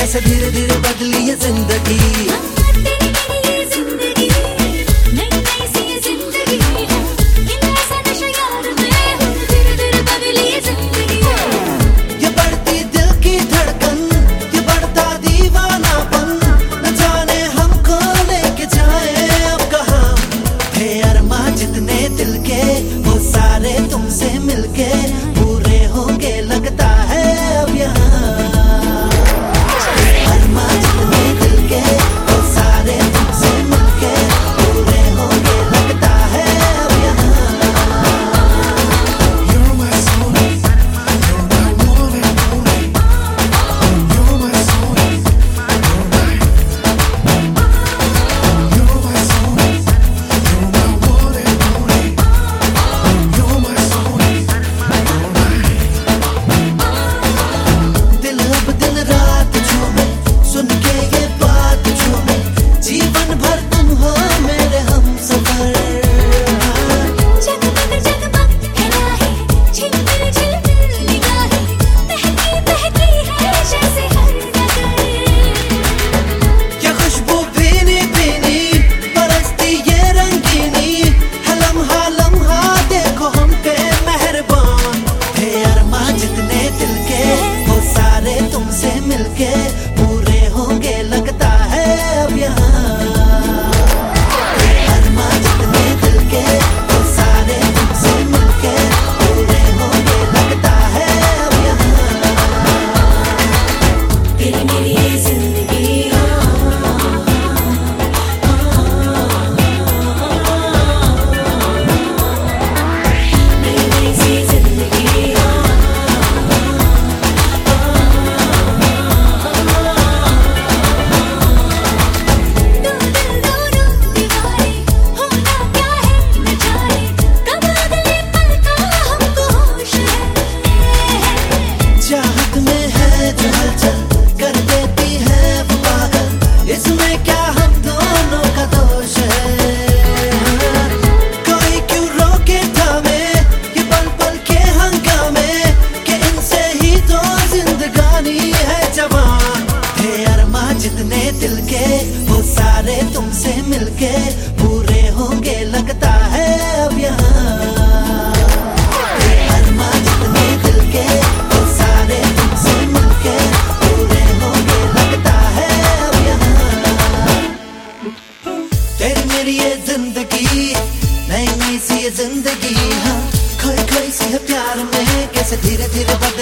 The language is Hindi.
कैसे धीरे धीरे बदली ये जिंदगी। तुमसे मिलके पूरे होंगे लगता है अब यहाँ अरमां जितने दिल के वो सारे तुमसे मिलके पूरे होंगे लगता है अब यहाँ। You're my soulmate, you're my one and only, you're my soulmate, you're my soulmate, you're my one and only, you're my तुमसे मिलके पूरे होंगे लगता है अब यहाँ अरमां जितने दिल के वो सारे तुमसे मिलके पूरे होंगे लगता है अब यहाँ। तेरी मेरी ये जिंदगी मेरी सी जिंदगी इसमें क्या हम दोनों का दोष है। कोई क्यों रोके थामे ये पल पल के हंगामे कि इनसे ही तो जिंदगानी है जवान। थे अरमां जितने दिल के वो सारे तुमसे मिलके पूरे होंगे लगता है अब यहाँ अरमां जितने दिल के वो सारे तुमसे मिलके पूरे होंगे लगता है अब यहाँ। तेरी मेरी ये जिंदगी नई नई सी ये जिंदगी हाँ खोई खोई सी है प्यार में कैसे धीरे धीरे